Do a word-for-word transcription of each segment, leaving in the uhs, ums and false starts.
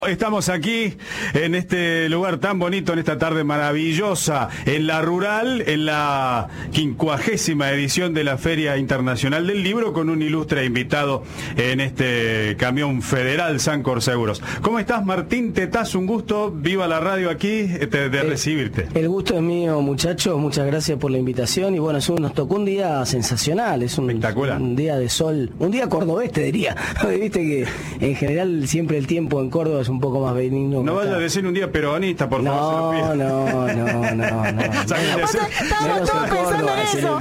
Estamos aquí en este lugar tan bonito, en esta tarde maravillosa, en la rural, en la quincuagésima edición de la Feria Internacional del Libro, con un ilustre invitado en este camión federal Sancor Seguros. ¿Cómo estás, Martín Tetaz? Un gusto, viva la radio aquí, de, de el, recibirte. El gusto es mío, muchachos, muchas gracias por la invitación y bueno, es un, nos tocó un día sensacional, es un, espectacular, un día de sol, un día cordobés te diría, viste que en general siempre el tiempo en Córdoba es un poco más benigno. No vaya a decir un día peronista, por no, favor. No, no, no, no, no. Estamos todos pensando en eso.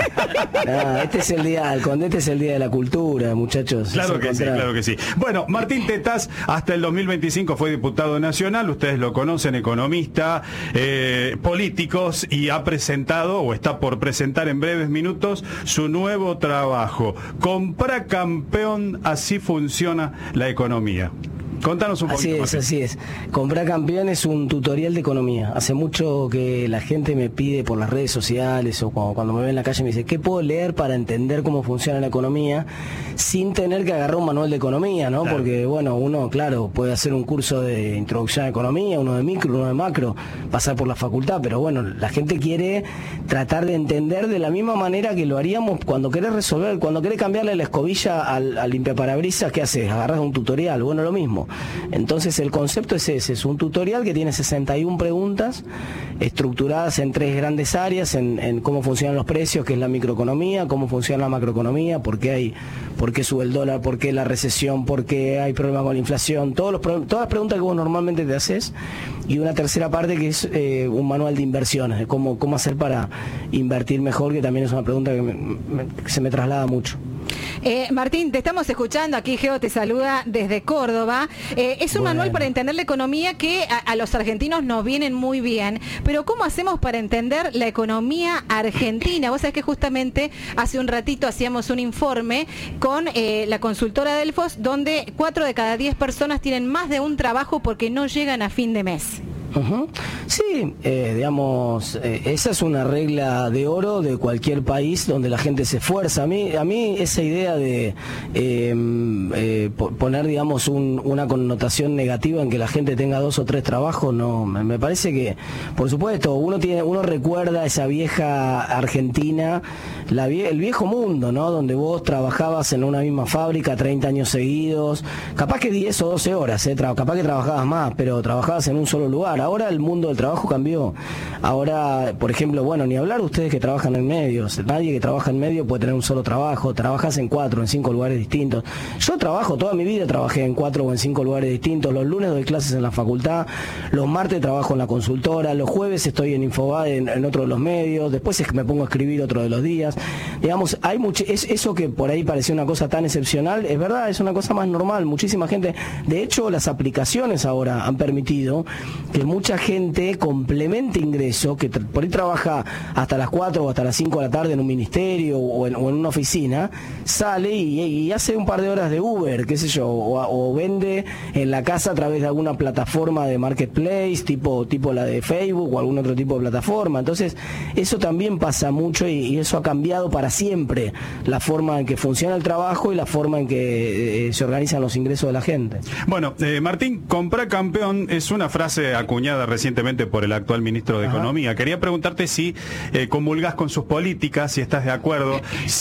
No, este es el día, el Conde, este es el día de la cultura, muchachos. Claro que sí, claro que sí. Bueno, Martín Tetaz hasta el dos mil veinticinco fue diputado nacional, ustedes lo conocen, economista, eh, políticos, y ha presentado, o está por presentar en breves minutos, su nuevo trabajo. Compra campeón, así funciona la economía. Contanos un poquito. Así es, Martín. así es. Comprar Campeón es un tutorial de economía. Hace mucho que la gente me pide por las redes sociales o cuando, cuando me ve en la calle me dice, ¿qué puedo leer para entender cómo funciona la economía? Sin tener que agarrar un manual de economía, ¿no? Claro. Porque, bueno, uno, claro, puede hacer un curso de introducción a economía, uno de micro, uno de macro, pasar por la facultad, pero bueno, la gente quiere tratar de entender de la misma manera que lo haríamos cuando querés resolver, cuando querés cambiarle la escobilla al, al limpiaparabrisas, ¿qué haces? Agarras un tutorial, bueno, lo mismo. Entonces el concepto es ese, es un tutorial que tiene sesenta y una preguntas estructuradas en tres grandes áreas, en, en cómo funcionan los precios, que es la microeconomía, cómo funciona la macroeconomía, por qué hay, por qué sube el dólar, por qué la recesión, por qué hay problemas con la inflación, todos los, todas las preguntas que vos normalmente te haces, y una tercera parte que es eh, un manual de inversiones, de cómo, cómo hacer para invertir mejor, que también es una pregunta que, me, me, que se me traslada mucho. Eh, Martín, te estamos escuchando, aquí Geo te saluda desde Córdoba. Eh, es un bueno. manual para entender la economía que a, a los argentinos nos vienen muy bien, pero ¿cómo hacemos para entender la economía argentina? Vos sabés que justamente hace un ratito hacíamos un informe con eh, la consultora Delfos, donde cuatro de cada diez personas tienen más de un trabajo porque no llegan a fin de mes. Uh-huh. Sí, eh, digamos, eh, esa es una regla de oro de cualquier país donde la gente se esfuerza. A mí, a mí esa idea de eh, eh, poner, digamos, un, una connotación negativa en que la gente tenga dos o tres trabajos, no, me, me parece que, por supuesto, uno tiene, uno recuerda esa vieja Argentina, la, el viejo mundo, ¿no? Donde vos trabajabas en una misma fábrica treinta años seguidos, capaz que diez o doce horas, eh, capaz que trabajabas más, pero trabajabas en un solo lugar. Ahora el mundo del trabajo cambió. Ahora, por ejemplo, bueno, ni hablar ustedes que trabajan en medios. Nadie que trabaja en medio puede tener un solo trabajo. Trabajas en cuatro, en cinco lugares distintos. Yo trabajo, toda mi vida trabajé en cuatro o en cinco lugares distintos. Los lunes doy clases en la facultad, los martes trabajo en la consultora, los jueves estoy en Infobae, en, en otro de los medios, después es que me pongo a escribir otro de los días. Digamos, hay mucho, es, eso que por ahí parecía una cosa tan excepcional, es verdad, es una cosa más normal. Muchísima gente, de hecho, las aplicaciones ahora han permitido que mucha gente complemente ingreso, que por ahí trabaja hasta las cuatro o hasta las cinco de la tarde en un ministerio o en, o en una oficina, sale y, y hace un par de horas de Uber, qué sé yo, o, o vende en la casa a través de alguna plataforma de marketplace, tipo, tipo la de Facebook o algún otro tipo de plataforma. Entonces, eso también pasa mucho y, y eso ha cambiado para siempre la forma en que funciona el trabajo y la forma en que eh, se organizan los ingresos de la gente. Bueno, eh, Martín, comprar campeón es una frase acuñada recientemente por el actual ministro de Ajá. Economía. Quería preguntarte si eh, comulgás con sus políticas, si estás de acuerdo,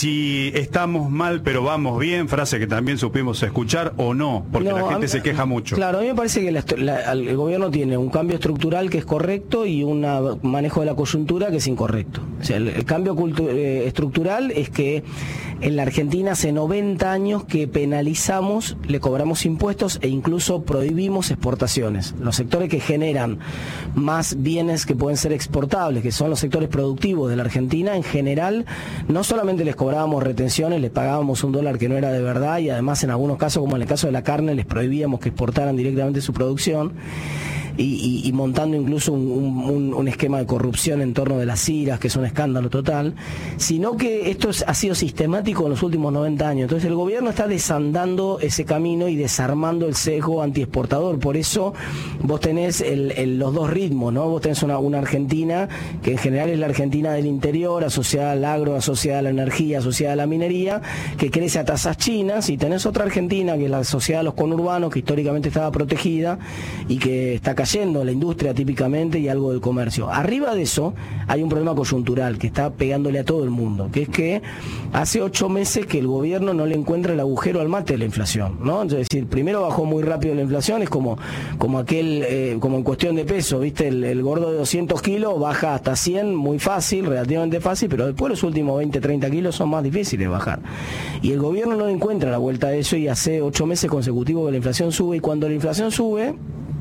si estamos mal pero vamos bien, frase que también supimos escuchar, o no, porque no, la gente mí, se queja mucho. Claro, a mí me parece que la, la, el gobierno tiene un cambio estructural que es correcto y un manejo de la coyuntura que es incorrecto. O sea, el, el cambio cultu- eh, estructural es que en la Argentina hace noventa años que penalizamos, le cobramos impuestos e incluso prohibimos exportaciones. Los sectores que generan más bienes que pueden ser exportables, que son los sectores productivos de la Argentina, en general, no solamente les cobrábamos retenciones, les pagábamos un dólar que no era de verdad y además en algunos casos, como en el caso de la carne, les prohibíamos que exportaran directamente su producción, y, y, y montando incluso un, un, un esquema de corrupción en torno de las ciras, que es un escándalo total, sino que esto es, ha sido sistemático en los últimos noventa años. Entonces el gobierno está desandando ese camino y desarmando el sesgo antiexportador. Por eso vos tenés el, el, los dos ritmos, ¿no? Vos tenés una, una Argentina que en general es la Argentina del interior, asociada al agro, asociada a la energía, asociada a la minería, que crece a tasas chinas, y tenés otra Argentina que es la asociada a los conurbanos, que históricamente estaba protegida y que está cayendo la industria típicamente y algo del comercio. Arriba de eso hay un problema coyuntural que está pegándole a todo el mundo, que es que hace ocho meses que el gobierno no le encuentra el agujero al mate de la inflación, ¿no? Es decir, primero bajó muy rápido la inflación, es como, como aquel, eh, como en cuestión de peso, ¿viste? El, el gordo de doscientos kilos baja hasta cien muy fácil, relativamente fácil, pero después los últimos veinte, treinta kilos son más difíciles de bajar. Y el gobierno no encuentra la vuelta a eso, y hace ocho meses consecutivos que la inflación sube, y cuando la inflación sube,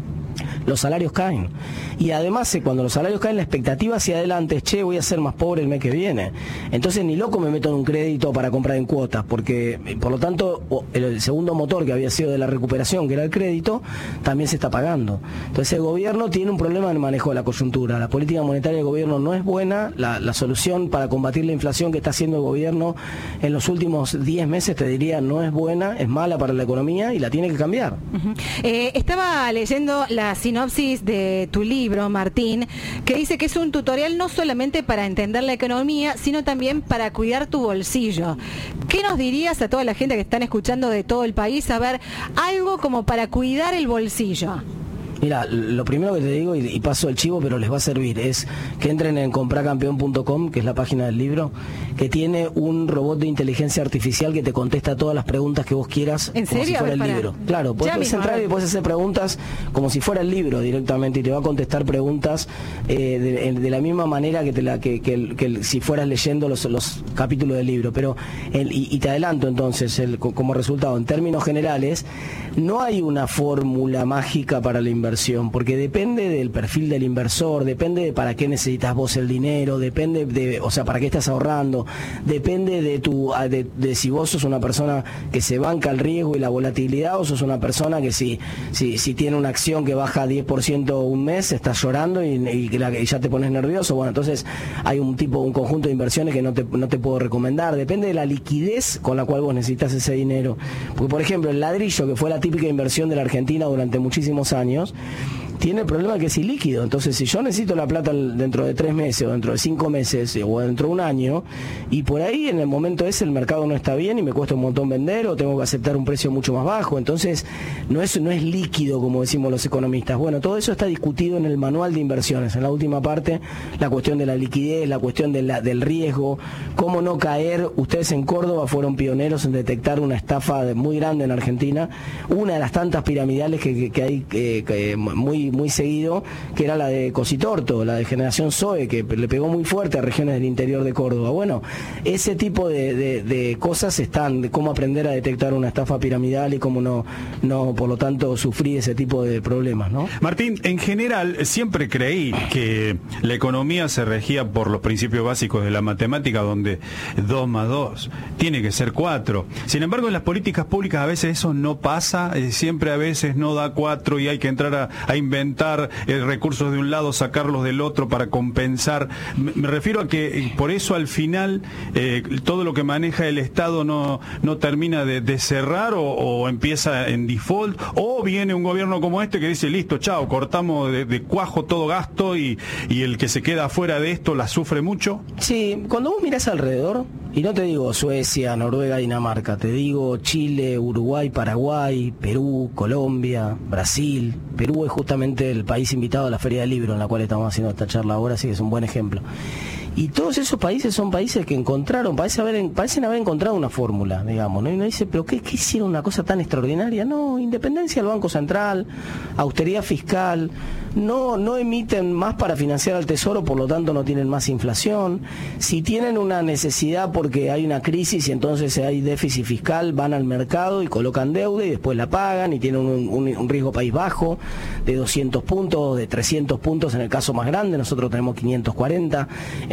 los salarios caen. Y además, cuando los salarios caen, la expectativa hacia adelante es, che, voy a ser más pobre el mes que viene. Entonces ni loco me meto en un crédito para comprar en cuotas, porque por lo tanto el segundo motor que había sido de la recuperación, que era el crédito, también se está pagando. Entonces el gobierno tiene un problema en el manejo de la coyuntura. La política monetaria del gobierno no es buena. La, la solución para combatir la inflación que está haciendo el gobierno en los últimos diez meses, te diría, no es buena, es mala para la economía y la tiene que cambiar. Uh-huh. eh, estaba leyendo la sinopsis de tu libro, Martín, que dice que es un tutorial no solamente para entender la economía, sino también para cuidar tu bolsillo. ¿Qué nos dirías a toda la gente que están escuchando de todo el país? A ver, algo como para cuidar el bolsillo. Mira, lo primero que te digo, y, y paso el chivo, pero les va a servir, es que entren en compracampeón punto com, que es la página del libro, que tiene un robot de inteligencia artificial que te contesta todas las preguntas que vos quieras, ¿en como serio? si fuera A ver, el para... libro. Claro, podés, podés entrar y podés hacer preguntas como si fuera el libro directamente, y te va a contestar preguntas eh, de, de la misma manera que, te la, que, que, que si fueras leyendo los, los capítulos del libro. Pero el, y, y te adelanto entonces, el, como resultado, en términos generales, no hay una fórmula mágica para la inversión, porque depende del perfil del inversor, depende de para qué necesitas vos el dinero, depende de, o sea, para qué estás ahorrando, depende de tu, de, de si vos sos una persona que se banca el riesgo y la volatilidad, o sos una persona que si, si, si tiene una acción que baja diez por ciento un mes, estás llorando y, y, y ya te pones nervioso. Bueno, entonces hay un tipo, un conjunto de inversiones que no te, no te puedo recomendar. Depende de la liquidez con la cual vos necesitas ese dinero. Porque, por ejemplo, el ladrillo, que fue la típica inversión de la Argentina durante muchísimos años, tiene el problema que es ilíquido. Entonces, si yo necesito la plata dentro de tres meses, o dentro de cinco meses, o dentro de un año, y por ahí en el momento ese el mercado no está bien y me cuesta un montón vender, o tengo que aceptar un precio mucho más bajo, entonces no es, no es líquido, como decimos los economistas. Bueno, todo eso está discutido en el manual de inversiones. En la última parte, la cuestión de la liquidez, la cuestión de la, del riesgo, cómo no caer. Ustedes en Córdoba fueron pioneros en detectar una estafa muy grande en Argentina, una de las tantas piramidales que, que, que hay que, que muy muy seguido, que era la de Cositorto, la de Generación Zoe, que le pegó muy fuerte a regiones del interior de Córdoba. Bueno, ese tipo de, de, de cosas están, de cómo aprender a detectar una estafa piramidal y cómo no, no, por lo tanto, sufrir ese tipo de problemas, ¿no? Martín, en general, siempre creí que la economía se regía por los principios básicos de la matemática, donde dos más dos tiene que ser cuatro. Sin embargo, en las políticas públicas a veces eso no pasa, eh, siempre a veces no da cuatro y hay que entrar a, a inventar eh, recursos de un lado, sacarlos del otro para compensar. Me, me refiero a que eh, por eso al final eh, todo lo que maneja el Estado no, no termina de, de cerrar o, o empieza en default, o viene un gobierno como este que dice, listo, chao, cortamos de, de cuajo todo gasto y, y el que se queda afuera de esto la sufre mucho. Sí, cuando vos mirás alrededor, y no te digo Suecia, Noruega, Dinamarca, te digo Chile, Uruguay, Paraguay, Perú, Colombia, Brasil. Perú es justamente el país invitado a la Feria del Libro en la cual estamos haciendo esta charla ahora, así que es un buen ejemplo. Y todos esos países son países que encontraron, parecen haber, parecen haber encontrado una fórmula, digamos, ¿no? Y uno dice, ¿pero qué, qué hicieron una cosa tan extraordinaria? No, independencia del Banco Central, austeridad fiscal, no, no emiten más para financiar al Tesoro, por lo tanto no tienen más inflación. Si tienen una necesidad porque hay una crisis y entonces hay déficit fiscal, van al mercado y colocan deuda y después la pagan, y tienen un, un, un riesgo país bajo de doscientos puntos, de trescientos puntos en el caso más grande, nosotros tenemos quinientos cuarenta.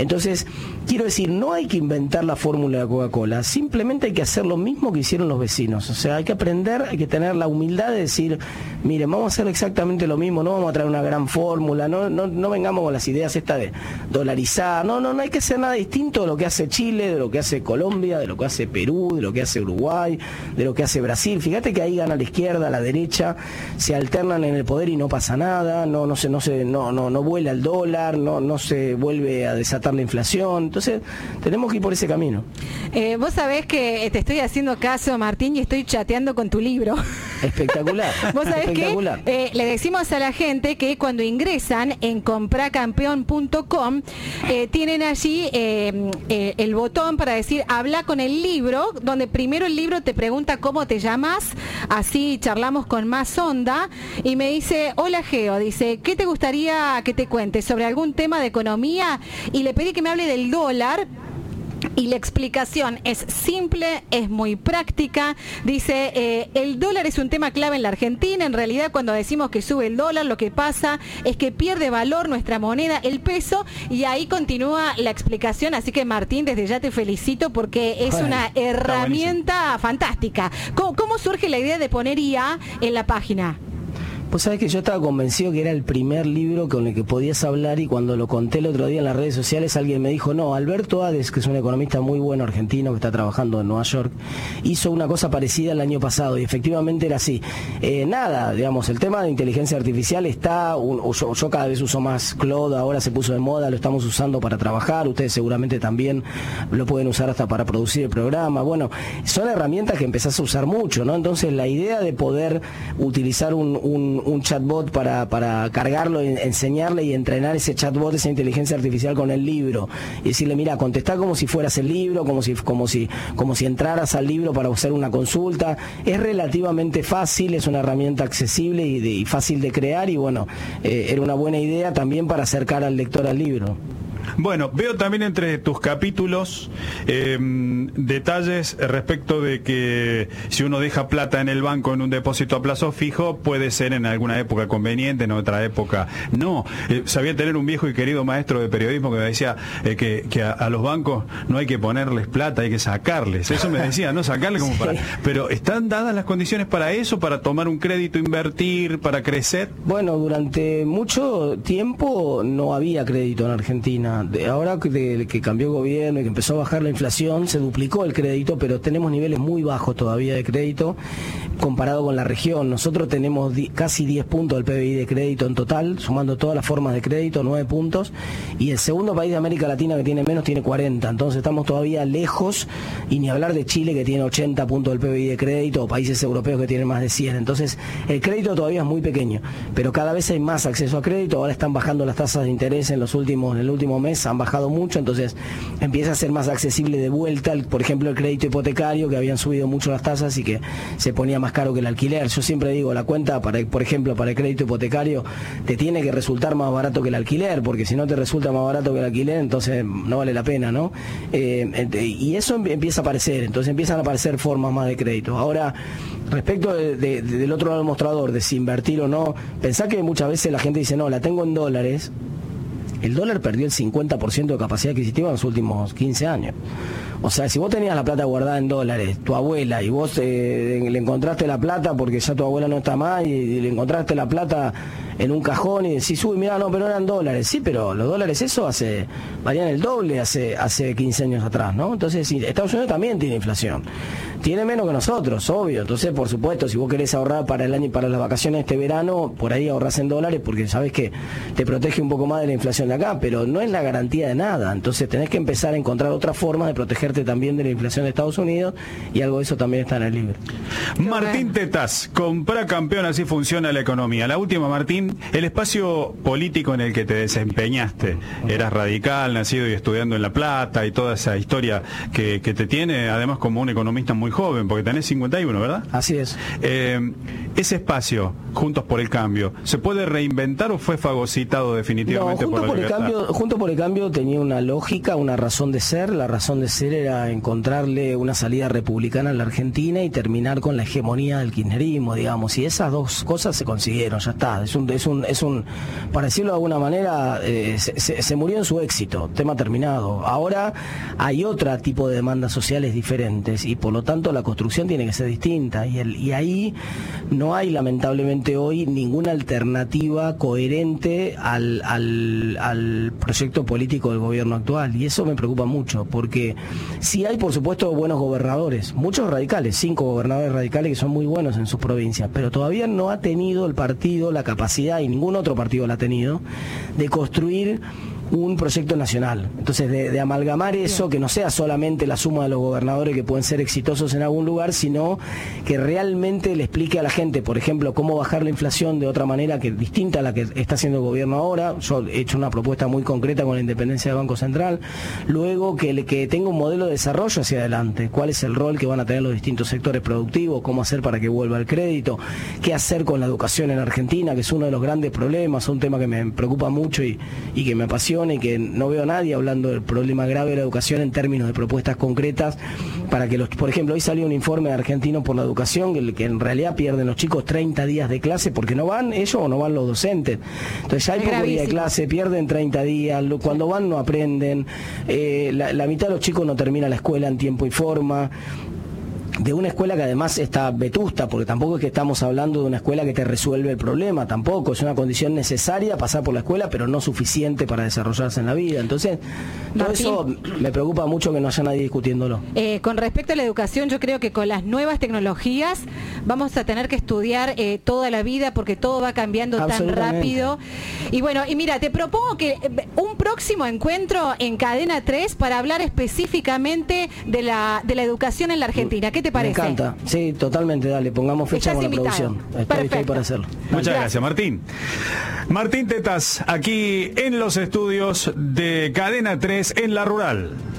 Entonces, quiero decir, no hay que inventar la fórmula de Coca-Cola, simplemente hay que hacer lo mismo que hicieron los vecinos. O sea, hay que aprender, hay que tener la humildad de decir, miren, vamos a hacer exactamente lo mismo, no vamos a traer una gran fórmula, no, no, no vengamos con las ideas estas de dolarizar, no, no, no hay que hacer nada distinto de lo que hace Chile, de lo que hace Colombia, de lo que hace Perú, de lo que hace Uruguay, de lo que hace Brasil. Fíjate que ahí gana la izquierda, la derecha, se alternan en el poder y no pasa nada, no, no se, no se, no, no, no vuela el dólar, no, no se vuelve a desatar la inflación. Entonces, tenemos que ir por ese camino. Eh, vos sabés que te estoy haciendo caso, Martín, y estoy chateando con tu libro. Espectacular. Vos sabés espectacular. que eh, le decimos a la gente que cuando ingresan en compracampeón punto com eh, tienen allí eh, eh, el botón para decir habla con el libro, donde primero el libro te pregunta cómo te llamas, así charlamos con más onda, y me dice, hola Geo, dice, ¿qué te gustaría que te cuente sobre algún tema de economía? Y le pedí que me hable del dólar. Y la explicación es simple, es muy práctica. Dice, eh, el dólar es un tema clave en la Argentina. En realidad, cuando decimos que sube el dólar, lo que pasa es que pierde valor nuestra moneda, el peso. Y ahí continúa la explicación. Así que, Martín, desde ya te felicito porque es Ay, una herramienta fantástica. ¿Cómo, ¿Cómo surge la idea de poner I A en la página? Pues sabés que yo estaba convencido que era el primer libro con el que podías hablar, y cuando lo conté el otro día en las redes sociales alguien me dijo, no, Alberto Hades, que es un economista muy bueno argentino que está trabajando en Nueva York, hizo una cosa parecida el año pasado, y efectivamente era así. Eh, nada, digamos, el tema de inteligencia artificial está, un, yo, yo cada vez uso más Claude, ahora se puso de moda, lo estamos usando para trabajar, ustedes seguramente también lo pueden usar hasta para producir el programa. Bueno, son herramientas que empezás a usar mucho, ¿no? Entonces la idea de poder utilizar un, un un chatbot para, para cargarlo, enseñarle y entrenar ese chatbot, esa inteligencia artificial con el libro, y decirle, mira, contestá como si fueras el libro, como si, como si, como si entraras al libro para hacer una consulta. Es relativamente fácil, es una herramienta accesible y, de, y fácil de crear, y bueno, eh, era una buena idea también para acercar al lector al libro. Bueno, veo también entre tus capítulos eh, detalles respecto de que si uno deja plata en el banco en un depósito a plazo fijo, puede ser en alguna época conveniente, en otra época no. Eh, sabía tener un viejo y querido maestro de periodismo que me decía eh, que, que a, a los bancos no hay que ponerles plata, hay que sacarles. Eso me decía, no sacarles como sí. para... Pero ¿están dadas las condiciones para eso, para tomar un crédito, invertir, para crecer? Bueno, durante mucho tiempo no había crédito en Argentina. De ahora que, de, que cambió el gobierno y que empezó a bajar la inflación, se duplicó el crédito, pero tenemos niveles muy bajos todavía de crédito comparado con la región. Nosotros tenemos di, casi diez puntos del P B I de crédito en total, sumando todas las formas de crédito, nueve puntos, y el segundo país de América Latina que tiene menos tiene cuarenta, entonces estamos todavía lejos, y ni hablar de Chile que tiene ochenta puntos del P B I de crédito, o países europeos que tienen más de cien. Entonces el crédito todavía es muy pequeño, pero cada vez hay más acceso a crédito. Ahora están bajando las tasas de interés en los últimos, en el último mes han bajado mucho, entonces empieza a ser más accesible de vuelta, el, por ejemplo el crédito hipotecario, que habían subido mucho las tasas y que se ponía más caro que el alquiler. Yo siempre digo, la cuenta, para, por ejemplo, para el crédito hipotecario te tiene que resultar más barato que el alquiler, porque si no te resulta más barato que el alquiler, entonces no vale la pena, ¿no? Eh, y eso empieza a aparecer, entonces empiezan a aparecer formas más de crédito. Ahora, respecto de, de, de, del otro lado del mostrador, de si invertir o no, pensá que muchas veces la gente dice, no, la tengo en dólares. El dólar perdió el cincuenta por ciento de capacidad adquisitiva en los últimos quince años. O sea, si vos tenías la plata guardada en dólares, tu abuela, y vos eh, le encontraste la plata porque ya tu abuela no está más, y, y le encontraste la plata en un cajón y decís, uy, mira, no, pero eran dólares. Sí, pero los dólares eso hace valían el doble hace hace quince años atrás, ¿no? Entonces, sí, Estados Unidos también tiene inflación. Tiene menos que nosotros, obvio. Entonces, por supuesto, si vos querés ahorrar para el año y para las vacaciones este verano, por ahí ahorrás en dólares porque sabés que te protege un poco más de la inflación de acá, pero no es la garantía de nada. Entonces, tenés que empezar a encontrar otras formas de protegerte también de la inflación de Estados Unidos, y algo de eso también está en el libro. Martín Tetaz, Comprá Campeón, así funciona la economía. La última, Martín, el espacio político en el que te desempeñaste. Eras radical, nacido y estudiando en La Plata, y toda esa historia que, que te tiene, además, como un economista muy joven, porque tenés cincuenta y uno, ¿verdad? Así es. Eh, ese espacio, Juntos por el Cambio, ¿se puede reinventar o fue fagocitado definitivamente no, por la por libertad? el cambio, Juntos por el Cambio tenía una lógica, una razón de ser. La razón de ser era encontrarle una salida republicana a la Argentina y terminar con la hegemonía del kirchnerismo, digamos, y esas dos cosas se consiguieron, ya está, es un, es un, es un para decirlo de alguna manera, eh, se, se, se murió en su éxito, tema terminado. Ahora hay otro tipo de demandas sociales diferentes y por lo tanto la construcción tiene que ser distinta y, el, y ahí no hay lamentablemente hoy ninguna alternativa coherente al, al, al proyecto político del gobierno actual y eso me preocupa mucho porque sí hay por supuesto buenos gobernadores, muchos radicales, cinco gobernadores radicales que son muy buenos en sus provincias, pero todavía no ha tenido el partido la capacidad, y ningún otro partido la ha tenido, de construir un proyecto nacional. Entonces, de, de amalgamar eso, que no sea solamente la suma de los gobernadores que pueden ser exitosos en algún lugar, sino que realmente le explique a la gente, por ejemplo, cómo bajar la inflación de otra manera que distinta a la que está haciendo el gobierno ahora. Yo he hecho una propuesta muy concreta con la independencia del Banco Central. Luego, que, que tenga un modelo de desarrollo hacia adelante. ¿Cuál es el rol que van a tener los distintos sectores productivos? ¿Cómo hacer para que vuelva el crédito? ¿Qué hacer con la educación en Argentina? Que es uno de los grandes problemas, un tema que me preocupa mucho y, y que me apasiona y que no veo a nadie hablando del problema grave de la educación en términos de propuestas concretas para que los, por ejemplo, hoy salió un informe de Argentinos por la Educación que, que en realidad pierden los chicos treinta días de clase porque no van ellos o no van los docentes. Entonces ya hay poco día de clase, pierden treinta días, cuando van no aprenden, eh, la, la mitad de los chicos no termina la escuela en tiempo y forma. De una escuela que además está vetusta, porque tampoco es que estamos hablando de una escuela que te resuelve el problema, tampoco, es una condición necesaria pasar por la escuela, pero no suficiente para desarrollarse en la vida. Entonces, todo Martín, eso me preocupa mucho que no haya nadie discutiéndolo. Eh, con respecto a la educación, yo creo que con las nuevas tecnologías vamos a tener que estudiar eh, toda la vida porque todo va cambiando tan rápido. Y bueno, y mira, te propongo que un próximo encuentro en Cadena tres para hablar específicamente de la, de la educación en la Argentina. ¿Qué te parece? Me encanta, sí, totalmente, dale, pongamos fecha con la producción. Estoy, estoy para hacerlo. Muchas gracias, gracias, Martín. Martín Tetas, aquí en los estudios de Cadena tres en La Rural.